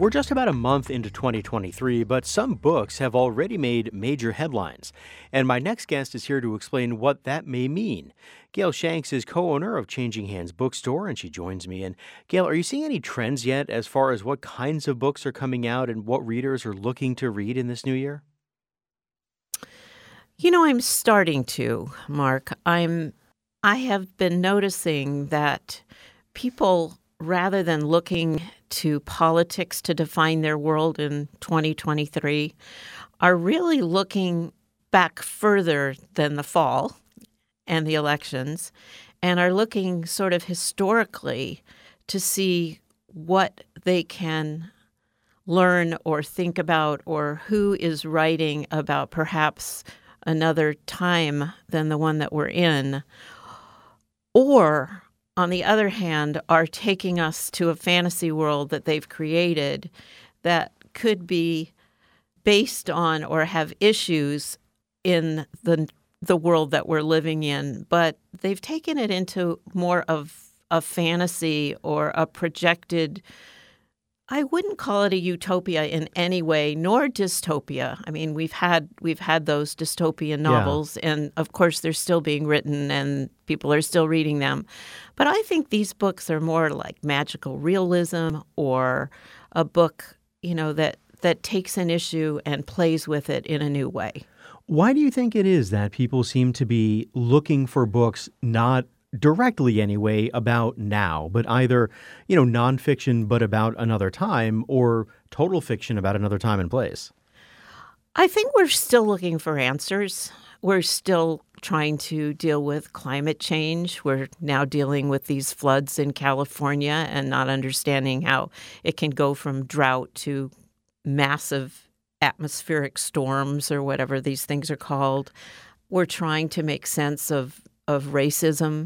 We're just about a month into 2023, but some books have already made major headlines. And my next guest is here to explain what that may mean. Gail Shanks is co-owner of Changing Hands Bookstore, and she joins me. And Gail, are you seeing any trends yet as far as what kinds of books are coming out and what readers are looking to read in this new year? I'm starting to, Mark. I have been noticing that people, rather than looking to politics to define their world in 2023, are really looking back further than the fall and the elections, and are looking sort of historically to see what they can learn or think about, or who is writing about perhaps another time than the one that we're in, or on the other hand, are taking us to a fantasy world that they've created that could be based on or have issues in the world that we're living in, but they've taken it into more of a fantasy or a projected. I wouldn't call it a utopia in any way, nor dystopia. I mean, we've had those dystopian novels, and of course they're still being written and people are still reading them. But I think these books are more like magical realism, or a book, that takes an issue and plays with it in a new way. Why do you think it is that people seem to be looking for books not directly anyway about now, but either, nonfiction but about another time, or total fiction about another time and place? I think we're still looking for answers. We're still trying to deal with climate change. We're now dealing with these floods in California and not understanding how it can go from drought to massive atmospheric storms, or whatever these things are called. We're trying to make sense of racism.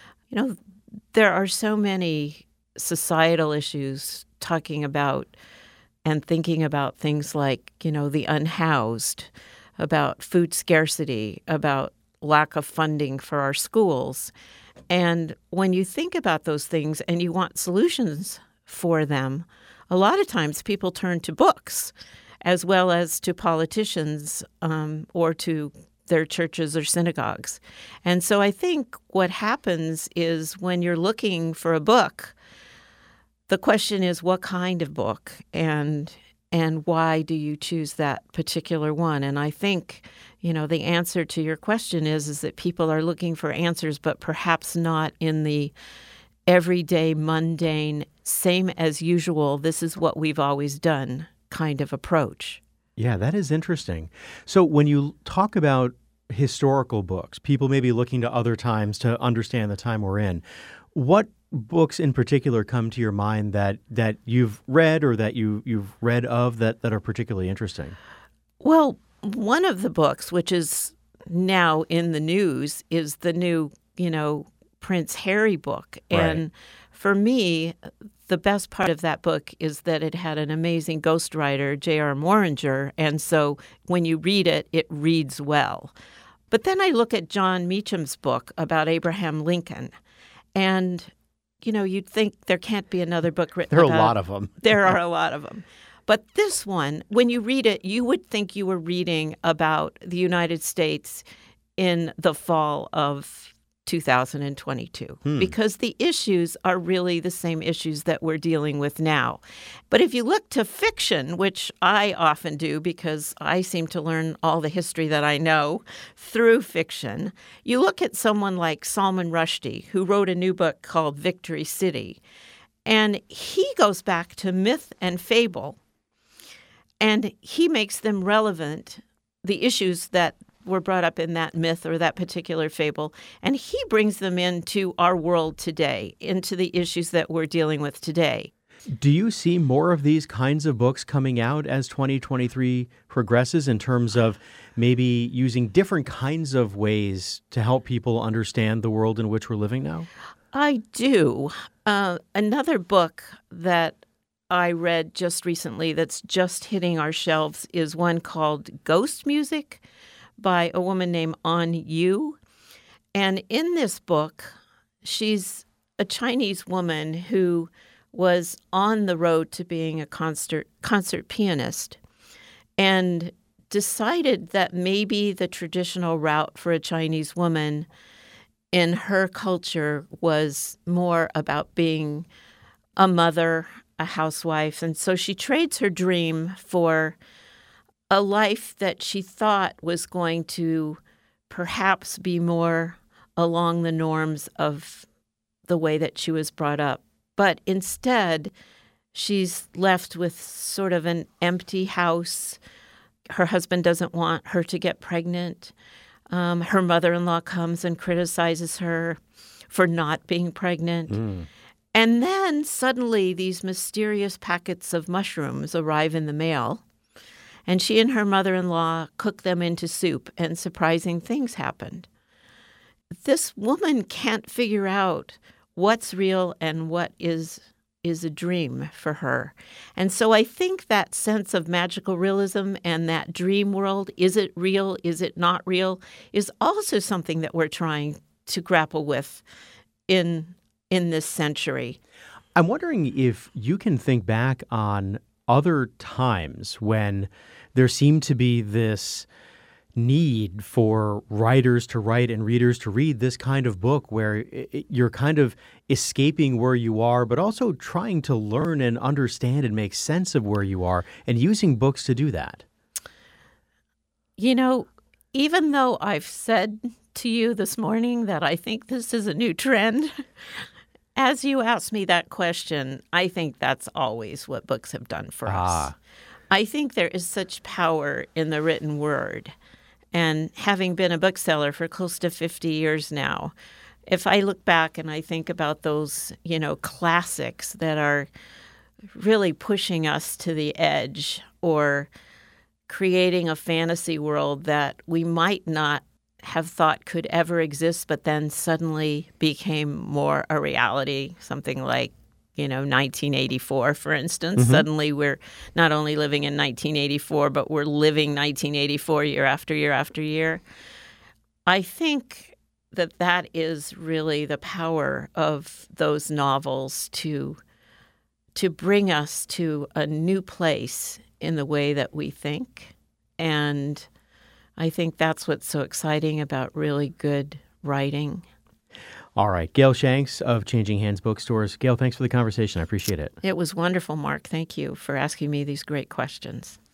There are so many societal issues talking about and thinking about things like, the unhoused, about food scarcity, about lack of funding for our schools. And when you think about those things and you want solutions for them, a lot of times people turn to books as well as to politicians, or to their churches or synagogues. And so I think what happens is, when you're looking for a book, the question is, what kind of book, and why do you choose that particular one? And I think, the answer to your question is that people are looking for answers, but perhaps not in the everyday, mundane, same as usual, this is what we've always done kind of approach. Yeah, that is interesting. So when you talk about historical books, people may be looking to other times to understand the time we're in. What books in particular come to your mind that you've read, or that you've read of, that are particularly interesting? Well, one of the books, which is now in the news, is the new, Prince Harry book. Right. And for me, the best part of that book is that it had an amazing ghostwriter, J.R. Moringer, and so when you read it, it reads well. But then I look at John Meacham's book about Abraham Lincoln, and, you'd think there can't be another book written about... There are a lot of them. There are a lot of them. But this one, when you read it, you would think you were reading about the United States in the fall of 2022, because the issues are really the same issues that we're dealing with now. But if you look to fiction, which I often do because I seem to learn all the history that I know through fiction, you look at someone like Salman Rushdie, who wrote a new book called Victory City, and he goes back to myth and fable, and he makes them relevant, the issues that were brought up in that myth or that particular fable, and he brings them into our world today, into the issues that we're dealing with today. Do you see more of these kinds of books coming out as 2023 progresses, in terms of maybe using different kinds of ways to help people understand the world in which we're living now? I do. Another book that I read just recently that's just hitting our shelves is one called Ghost Music by a woman named An Yu. And in this book, she's a Chinese woman who was on the road to being a concert pianist and decided that maybe the traditional route for a Chinese woman in her culture was more about being a mother, a housewife. And so she trades her dream for a life that she thought was going to perhaps be more along the norms of the way that she was brought up. But instead, she's left with sort of an empty house. Her husband doesn't want her to get pregnant. Her mother-in-law comes and criticizes her for not being pregnant. And then suddenly these mysterious packets of mushrooms arrive in the mail, and she and her mother-in-law cook them into soup, and surprising things happened. This woman can't figure out what's real and what is a dream for her. And so I think that sense of magical realism and that dream world, is it real, is it not real, is also something that we're trying to grapple with in this century. I'm wondering if you can think back on other times when there seemed to be this need for writers to write and readers to read this kind of book where you're kind of escaping where you are, but also trying to learn and understand and make sense of where you are and using books to do that. You know, even though I've said to you this morning that I think this is a new trend, as you asked me that question, I think that's always what books have done for us. I think there is such power in the written word. And having been a bookseller for close to 50 years now, if I look back and I think about those, classics that are really pushing us to the edge or creating a fantasy world that we might not have thought could ever exist, but then suddenly became more a reality, something like 1984, for instance. Mm-hmm. Suddenly we're not only living in 1984, but we're living 1984 year after year after year. I think that is really the power of those novels to bring us to a new place in the way that we think. And I think that's what's so exciting about really good writing. All right. Gail Shanks of Changing Hands Bookstores. Gail, thanks for the conversation. I appreciate it. It was wonderful, Mark. Thank you for asking me these great questions.